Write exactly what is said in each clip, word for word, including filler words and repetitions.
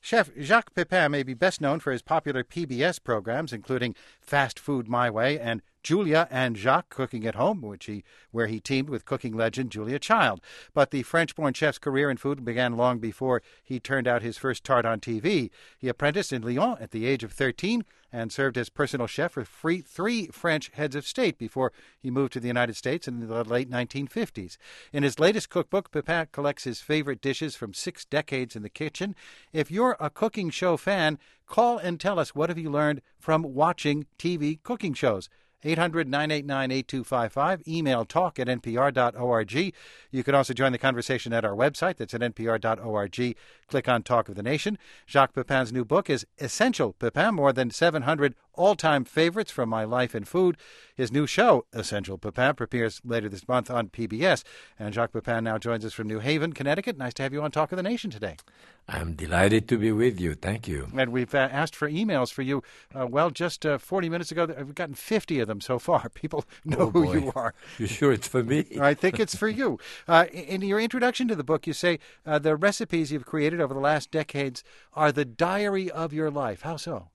Chef Jacques Pepin may be best known for his popular P B S programs, including Fast Food My Way and Julia and Jacques Cooking at Home, which he, where he teamed with cooking legend Julia Child. But the French-born chef's career in food began long before he turned out his first tart on T V. He apprenticed in Lyon at the age of thirteen and served as personal chef for free, three French heads of state before he moved to the United States in the late nineteen fifties. In his latest cookbook, Pepin collects his favorite dishes from six decades in the kitchen. If you're a cooking show fan, call and tell us what have you learned from watching T V cooking shows. eight hundred, nine eight nine, eight two five five. Email talk at n p r dot org. You can also join the conversation at our website. That's at n p r dot org. Click on Talk of the Nation. Jacques Pepin's new book is Essential Pepin, more than seven hundred all-time favorites from my life in food. His new show, Essential Pepin, premieres later this month on P B S. And Jacques Pepin now joins us from New Haven, Connecticut. Nice to have you on Talk of the Nation today. I'm delighted to be with you. Thank you. And we've uh, asked for emails for you. Uh, well, just uh, forty minutes ago, we've gotten fifty of them so far. People know oh, who boy. you are. You sure it's for me? I think it's for you. Uh, in your introduction to the book, you say uh, the recipes you've created over the last decades are the diary of your life. How so?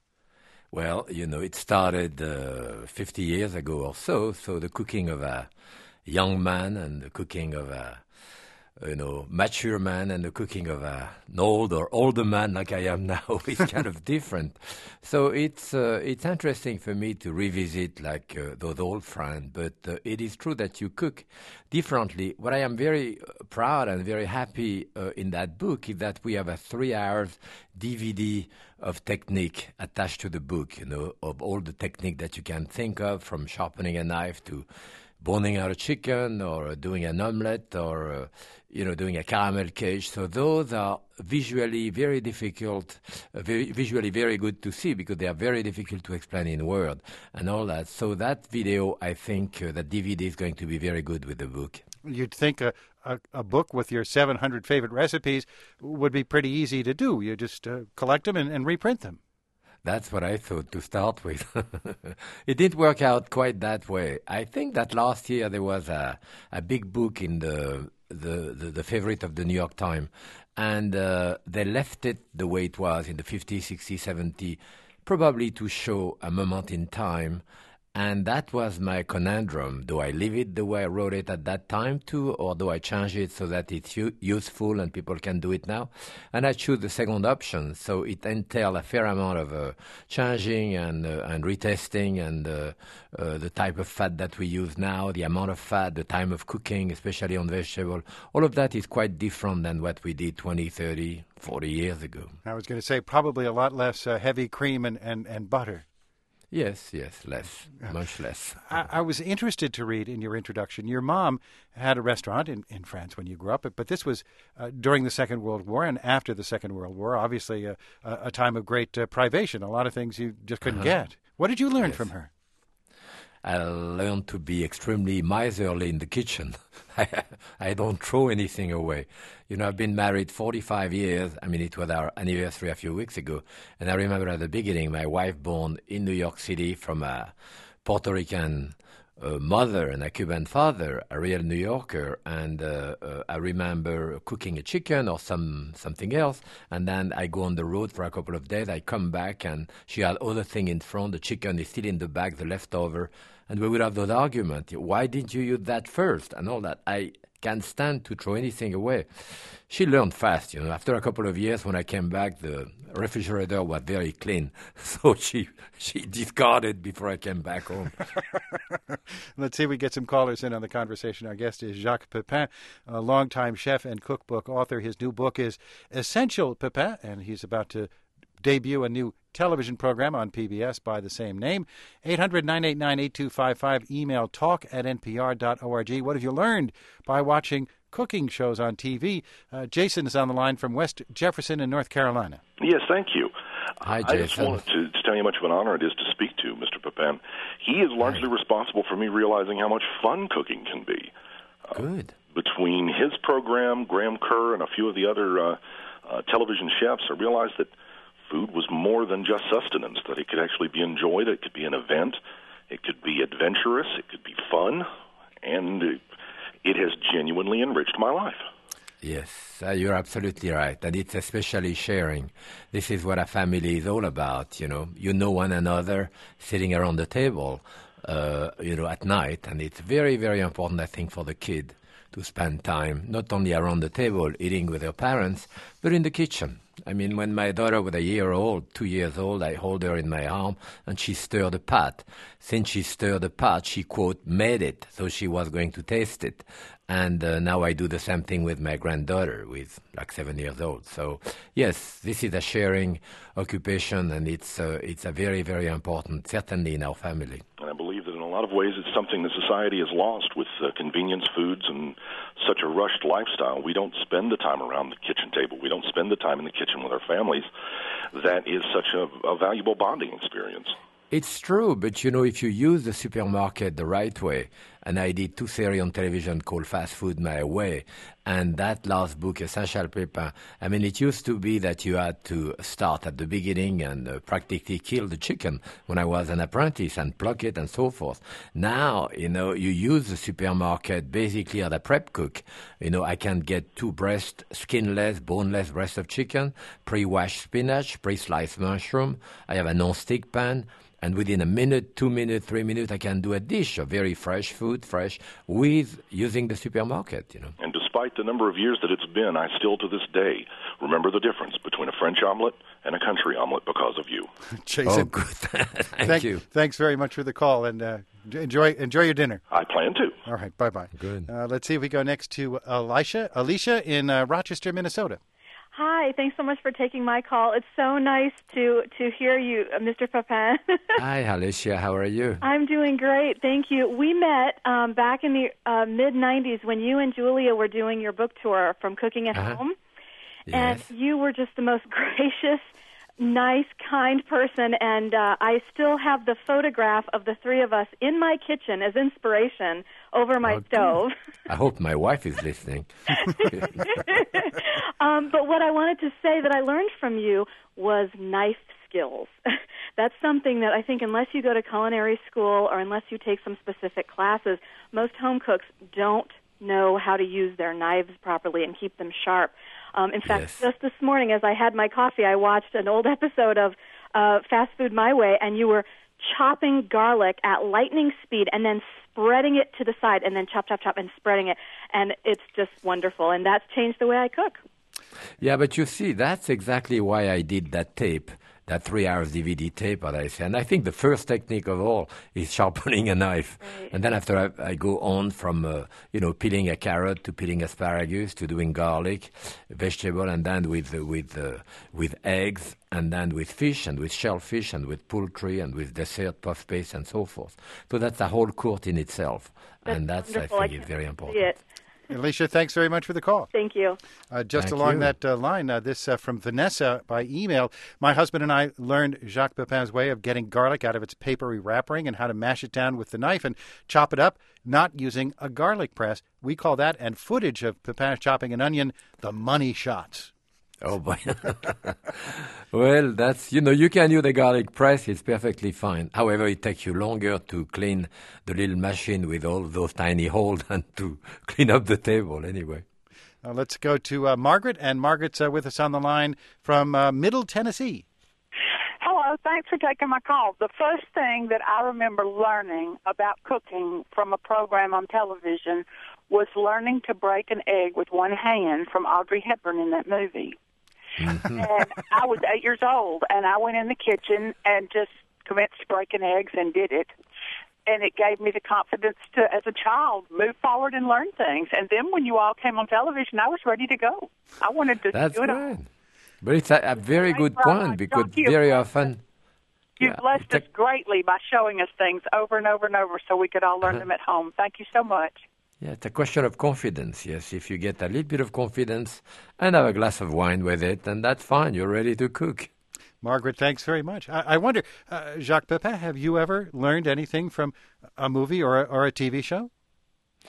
Well, you know, it started uh, fifty years ago or so. So the cooking of a young man and the cooking of a you know, mature man and the cooking of a, an old or older man like I am now is kind of different. So it's uh, it's interesting for me to revisit like uh, those old friends, but uh, it is true that you cook differently. What I am very proud and very happy uh, in that book is that we have a three hours D V D of technique attached to the book, you know, of all the technique that you can think of, from sharpening a knife to boning out a chicken or doing an omelette or, uh, you know, doing a caramel cage. So those are visually very difficult, uh, very, visually very good to see because they are very difficult to explain in word and all that. So that video, I think uh, that D V D is going to be very good with the book. You'd think a, a, a book with your seven hundred favorite recipes would be pretty easy to do. You just uh, collect them and, and reprint them. That's what I thought to start with. It didn't work out quite that way. I think that last year there was a, a big book in the, the, the, the favorite of the New York Times, and uh, they left it the way it was in the fifties, sixties, seventies, probably to show a moment in time. And that was my conundrum. Do I leave it the way I wrote it at that time too, or do I change it so that it's u- useful and people can do it now? And I choose the second option. So it entails a fair amount of uh, changing and uh, and retesting and uh, uh, the type of fat that we use now, the amount of fat, the time of cooking, especially on vegetable. All of that is quite different than what we did twenty, thirty, forty years ago. I was going to say probably a lot less uh, heavy cream and, and, and butter. Yes, yes, less, much less. I, I was interested to read in your introduction, your mom had a restaurant in, in France when you grew up, but this was uh, during the Second World War and after the Second World War, obviously a, a time of great uh, privation, a lot of things you just couldn't uh-huh. get. What did you learn yes. from her? I learned to be extremely miserly in the kitchen. I, I don't throw anything away. You know, I've been married forty-five years. I mean, it was our anniversary a few weeks ago. And I remember at the beginning, my wife born in New York City from a Puerto Rican uh, mother and a Cuban father, a real New Yorker. And uh, uh, I remember cooking a chicken or some something else. And then I go on the road for a couple of days. I come back and she had other thing in front. The chicken is still in the bag, the leftover. And we would have those arguments. Why didn't you use that first? And all that. I can't stand to throw anything away. She learned fast, you know. After a couple of years, when I came back, the refrigerator was very clean. So she she discarded before I came back home. Let's see if we get some callers in on the conversation. Our guest is Jacques Pepin, a longtime chef and cookbook author. His new book is Essential Pepin, and he's about to debut a new television program on P B S by the same name. eight hundred, nine eight nine, eight two five five. Email talk at n p r dot org. What have you learned by watching cooking shows on T V? Uh, Jason is on the line from West Jefferson in North Carolina. Yes, thank you. Hi, Jason. I just wanted to, to tell you how much of an honor it is to speak to Mister Pepin. He is largely Hi. responsible for me realizing how much fun cooking can be. Good. Uh, between his program, Graham Kerr, and a few of the other uh, uh, television chefs, I realized that food was more than just sustenance, that it could actually be enjoyed, it could be an event, it could be adventurous, it could be fun, and it, it has genuinely enriched my life. Yes, uh, you're absolutely right. And it's especially sharing. This is what a family is all about, you know. You know one another sitting around the table, uh, you know, at night. And it's very, very important, I think, for the kid to spend time not only around the table eating with her parents, but in the kitchen. I mean, when my daughter was a year old, two years old, I hold her in my arm and she stirred a pot. Since she stirred the pot, she, quote, made it, so she was going to taste it. And uh, now I do the same thing with my granddaughter, who is like seven years old. So, yes, this is a sharing occupation, and it's uh, it's a very, very important, certainly in our family. And I believe that in a lot of ways it's something that society has lost with uh, convenience foods and such a rushed lifestyle. We don't spend the time around the kitchen table. We don't spend the time in the kitchen with our families. That is such a, a valuable bonding experience. It's true, but you know, if you use the supermarket the right way, and I did two series on television called Fast Food My Way, and that last book, Essential Pépin, I mean, it used to be that you had to start at the beginning and uh, practically kill the chicken when I was an apprentice and pluck it and so forth. Now, you know, you use the supermarket basically as a prep cook. You know, I can get two breast, skinless, boneless breast of chicken, pre-washed spinach, pre-sliced mushroom. I have a non-stick pan. And within a minute, two minutes, three minutes, I can do a dish of very fresh food, fresh, with using the supermarket, you know. And despite the number of years that it's been, I still to this day remember the difference between a French omelet and a country omelet because of you. Jason, oh, good. Thank thank, you. Thanks very much for the call, and uh, enjoy enjoy your dinner. I plan to. All right, bye-bye. Good. Uh, let's see if we go next to Alicia, Alicia in uh, Rochester, Minnesota. Hi, thanks so much for taking my call. It's so nice to, to hear you, uh, Mister Pépin. Hi, Alicia. How are you? I'm doing great, thank you. We met um, back in the uh, mid nineties when you and Julia were doing your book tour from Cooking at Uh-huh. Home. Yes. And you were just the most gracious, nice, kind person, and uh, I still have the photograph of the three of us in my kitchen as inspiration over my Okay. stove. I hope my wife is listening. um, but what I wanted to say that I learned from you was knife skills. That's something that I think unless you go to culinary school or unless you take some specific classes, most home cooks don't know how to use their knives properly and keep them sharp. Um, in fact, Yes. just this morning as I had my coffee, I watched an old episode of uh, Fast Food My Way, and you were chopping garlic at lightning speed and then spreading it to the side and then chop, chop, chop and spreading it. And it's just wonderful. And that's changed the way I cook. Yeah, but you see, that's exactly why I did that tape, that three hours D V D tape, as I say. And I think the first technique of all is sharpening a knife. Right. And then after I, I go on from, uh, you know, peeling a carrot to peeling asparagus to doing garlic, vegetable, and then with, uh, with, uh, with eggs, and then with fish, and with shellfish, and with poultry, and with dessert, puff paste, and so forth. So that's a whole court in itself. That's and that's, wonderful. I think, I is very can important. see it. Alicia, thanks very much for the call. Thank you. Uh, just Thank along you. that uh, line, uh, this uh, from Vanessa by email. My husband and I learned Jacques Pépin's way of getting garlic out of its papery wrapping and how to mash it down with the knife and chop it up, not using a garlic press. We call that, and footage of Pépin chopping an onion, the money shots. Oh, boy. Well, that's, you know, you can use the garlic press. It's perfectly fine. However, it takes you longer to clean the little machine with all those tiny holes than to clean up the table anyway. Uh, let's go to uh, Margaret, and Margaret's uh, with us on the line from uh, Middle Tennessee. Hello, thanks for taking my call. The first thing that I remember learning about cooking from a program on television was learning to break an egg with one hand from Audrey Hepburn in that movie. Mm-hmm. And I was eight years old, and I went in the kitchen and just commenced breaking eggs and did it. And it gave me the confidence to, as a child, move forward and learn things. And then when you all came on television, I was ready to go. I wanted to That's do it all. right. But it's a, a very Thanks good very point much. because Thank you. very often... You've yeah, blessed us tech- greatly by showing us things over and over and over so we could all learn Uh-huh. them at home. Thank you so much. Yeah, it's a question of confidence, yes. If you get a little bit of confidence and have a glass of wine with it, then that's fine. You're ready to cook. Margaret, thanks very much. I, I wonder, uh, Jacques Pépin, have you ever learned anything from a movie or a, or a T V show?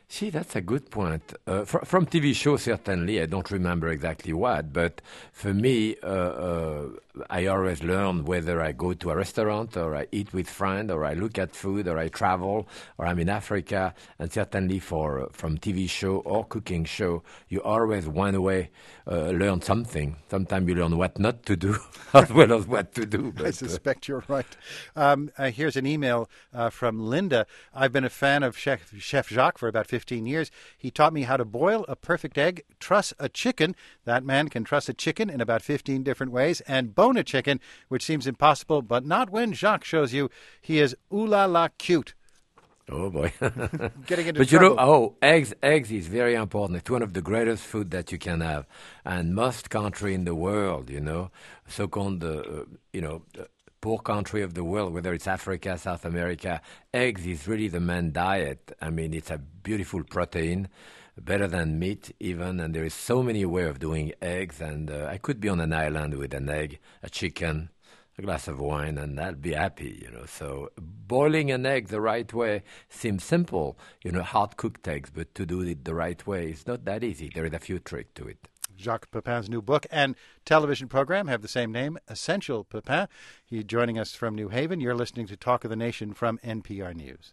See, that's a good point. Uh, fr- from T V shows, certainly, I don't remember exactly what, but for me, uh, uh, I always learn whether I go to a restaurant or I eat with friends or I look at food or I travel or I'm in Africa. And certainly for uh, from T V show or cooking show, you always one way uh, learn something. Sometimes you learn what not to do as well as what to do. But, I suspect you're right. Um, uh, here's an email uh, from Linda. I've been a fan of Chef, Chef Jacques for about fifteen years. He taught me how to boil a perfect egg, truss a chicken. That man can truss a chicken in about fifteen different ways, and bone a chicken, which seems impossible, but not when Jacques shows you. He is ooh la la cute. Oh, boy. Getting into but trouble. you know, oh, eggs eggs is very important. It's one of the greatest food that you can have. And most country in the world, you know, so-called, uh, you know, uh, poor country of the world, whether it's Africa, South America, eggs is really the main diet. I mean, it's a beautiful protein, better than meat even, and there is so many ways of doing eggs. And uh, I could be on an island with an egg, a chicken, a glass of wine, and I'll be happy, you know. So boiling an egg the right way seems simple, you know, hard-cooked eggs, but to do it the right way is not that easy. There is a few tricks to it. Jacques Pepin's new book and television program have the same name, Essential Pepin. He's joining us from New Haven. You're listening to Talk of the Nation from N P R News.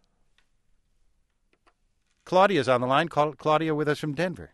Claudia's on the line. Call Claudia with us from Denver.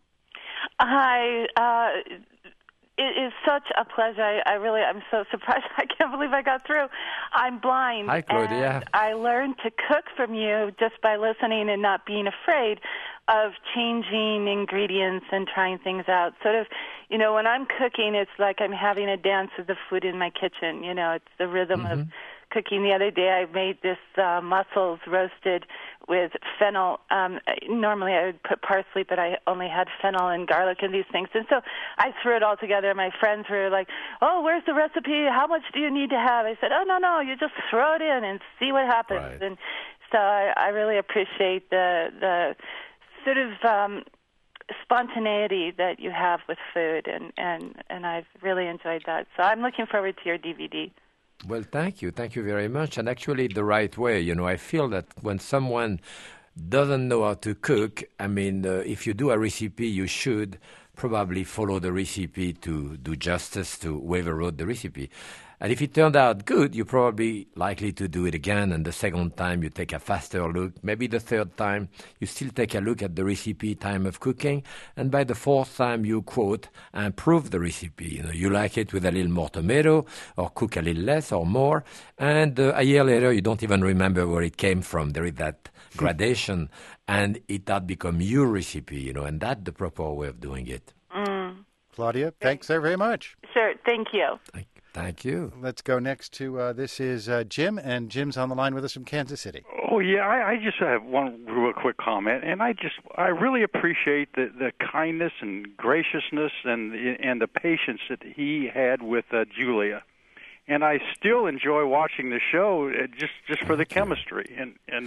Hi. Uh, it is such a pleasure. I, I really, I'm so surprised. I can't believe I got through. I'm blind. Hi, Claudia. And I learned to cook from you just by listening and not being afraid of changing ingredients and trying things out. Sort of, you know, when I'm cooking, it's like I'm having a dance with the food in my kitchen. You know, it's the rhythm mm-hmm. of cooking. The other day I made this uh, mussels roasted with fennel. Um, normally I would put parsley, but I only had fennel and garlic and these things. And so I threw it all together. My friends were like, oh, where's the recipe? How much do you need to have? I said, oh, no, no, you just throw it in and see what happens. Right. And so I, I really appreciate the the sort of um, spontaneity that you have with food, and, and, and I've really enjoyed that. So I'm looking forward to your D V D. Well, thank you. Thank you very much. And actually, the right way. You know, I feel that when someone doesn't know how to cook, I mean, uh, if you do a recipe, you should probably follow the recipe to do justice to whoever wrote the recipe. And if it turned out good, you're probably likely to do it again. And the second time, you take a faster look. Maybe the third time, you still take a look at the recipe time of cooking. And by the fourth time, you, quote, improve the recipe. You know, you like it with a little more tomato, or cook a little less or more. And uh, a year later, you don't even remember where it came from. There is that gradation. And it had become your recipe, you know, and that's the proper way of doing it. Mm. Claudia, thanks very much. Sure, thank you. Thank Thank you. Let's go next to, uh, this is uh, Jim, and Jim's on the line with us from Kansas City. Oh, yeah, I, I just have one real quick comment, and I just, I really appreciate the, the kindness and graciousness and, and the patience that he had with uh, Julia. And I still enjoy watching the show just, just for the chemistry. And, and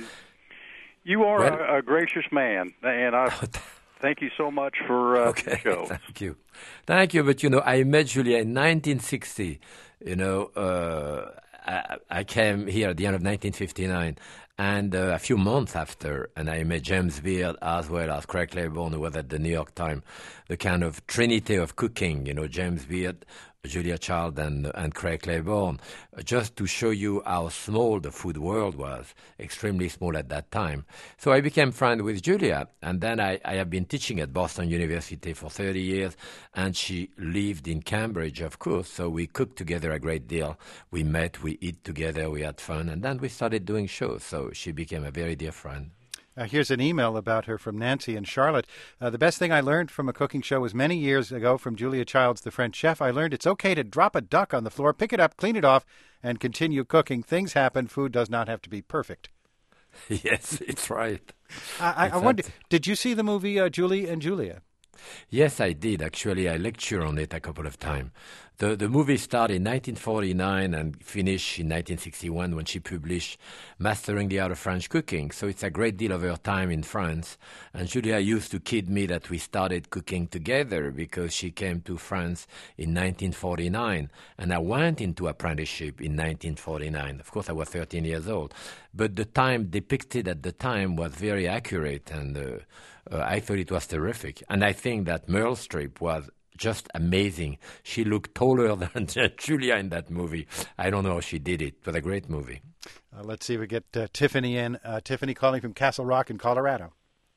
you are well, a, a gracious man, and I... Thank you so much for uh, okay, the show. Thank you. Thank you. But, you know, I met Julia in nineteen sixty. You know, uh, I, I came here at the end of nineteen fifty-nine. And uh, a few months after, and I met James Beard as well as Craig Claiborne, who was at the New York Times, the kind of trinity of cooking, you know, James Beard, Julia Child, and, and Craig Claiborne, just to show you how small the food world was, extremely small at that time. So I became friends with Julia, and then I, I have been teaching at Boston University for thirty years, and she lived in Cambridge, of course, so we cooked together a great deal. We met, we eat together, we had fun, and then we started doing shows, so she became a very dear friend. Uh, here's an email about her from Nancy and Charlotte. Uh, the best thing I learned from a cooking show was many years ago from Julia Childs, the French chef. I learned it's okay to drop a duck on the floor, pick it up, clean it off, and continue cooking. Things happen. Food does not have to be perfect. Yes, it's right. I, I, I wonder, did you see the movie uh, Julie and Julia? Yes, I did. Actually, I lectured on it a couple of times. The the movie started in nineteen forty-nine and finished in nineteen sixty-one when she published Mastering the Art of French Cooking. So it's a great deal of her time in France. And Julia used to kid me that we started cooking together because she came to France in nineteen forty-nine. And I went into apprenticeship in nineteen forty-nine. Of course, I was thirteen years old. but the time depicted at the time was very accurate, and uh, uh, I thought it was terrific. And I think that Meryl Streep was just amazing. She looked taller than Julia in that movie. I don't know how she did it. It was a great movie. Uh, let's see if we get uh, Tiffany in. Uh, Tiffany calling from Castle Rock in Colorado.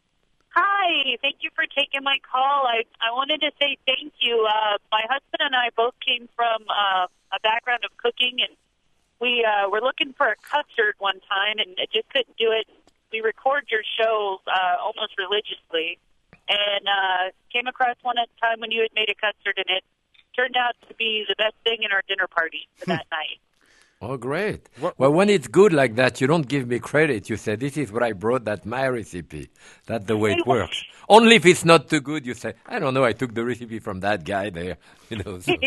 Hi, thank you for taking my call. I, I wanted to say thank you. Uh, my husband and I both came from uh, a background of cooking, and we uh, were looking for a custard one time and just couldn't do it. We record your show uh, almost religiously, and uh, came across one at a time when you had made a custard, and it turned out to be the best thing in our dinner party for that night. Oh, great. What, well, when it's good like that, you don't give me credit. You say, this is what I brought, that's my recipe. That's the way it works. Only if it's not too good, you say, I don't know, I took the recipe from that guy there. You know. So.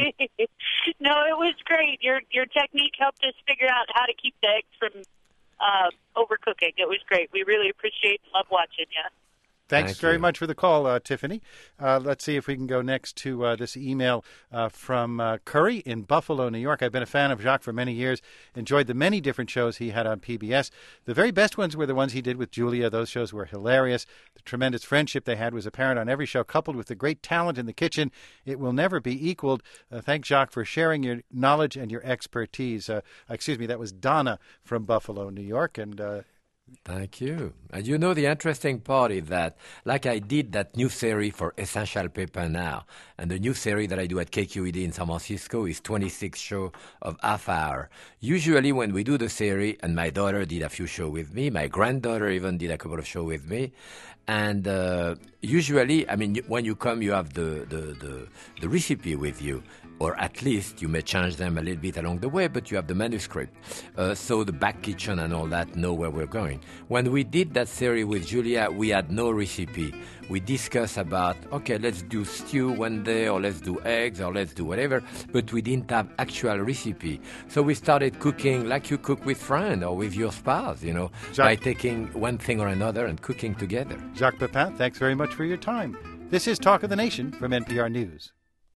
No, it was great. Your your technique helped us figure out how to keep the eggs from uh, overcooking. It was great. We really appreciate and love watching you. Thanks Thank very you. much for the call, uh, Tiffany. Uh, let's see if we can go next to uh, this email uh, from uh, Curry in Buffalo, New York. I've been a fan of Jacques for many years, enjoyed the many different shows he had on P B S. The very best ones were the ones he did with Julia. Those shows were hilarious. The tremendous friendship they had was apparent on every show, coupled with the great talent in the kitchen. It will never be equaled. Uh, thank Jacques for sharing your knowledge and your expertise. Uh, excuse me, that was Donna from Buffalo, New York, and uh, Thank you. And you know, the interesting part is that, like I did that new series for Essential Paper now, and the new series that I do at K Q E D in San Francisco is twenty-six shows of half hour. Usually when we do the series, and my daughter did a few shows with me, my granddaughter even did a couple of shows with me, and uh, usually, I mean, when you come, you have the, the, the, the recipe with you, or at least you may change them a little bit along the way, but you have the manuscript. Uh, so the back kitchen and all that know where we're going. When we did that series with Julia, we had no recipe. We discussed about, okay, let's do stew one day, or let's do eggs, or let's do whatever, but we didn't have actual recipe. So we started cooking like you cook with friends or with your spouse, you know, Jacques, by taking one thing or another and cooking together. Jacques Pepin, thanks very much for your time. This is Talk of the Nation from N P R News.